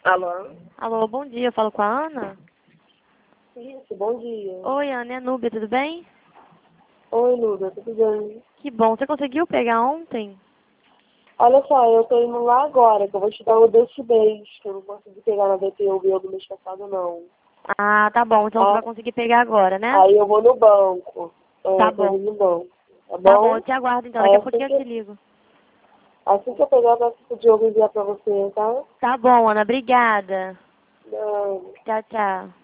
Alô? Alô, bom dia, eu falo com a Ana? Isso, bom dia. Oi, Ana, é a Núbia, tudo bem? Oi, Luda, tudo bem? Que bom, você conseguiu pegar ontem? Olha só, eu tô indo lá agora, que eu vou te dar o desse mês, que eu não consegui pegar na DPUB do mês passado, não. Ah, tá bom, então você Ah, vai conseguir pegar agora, né? aí eu vou no banco. Tá Tô bom. indo no banco, tá Tá bom, bom? eu te aguardo então, Aí daqui a pouquinho eu te ligo. assim que eu pegar, eu peço pro Diogo enviar pra você, tá? Tá bom, Ana, obrigada. Não. Tchau, tchau.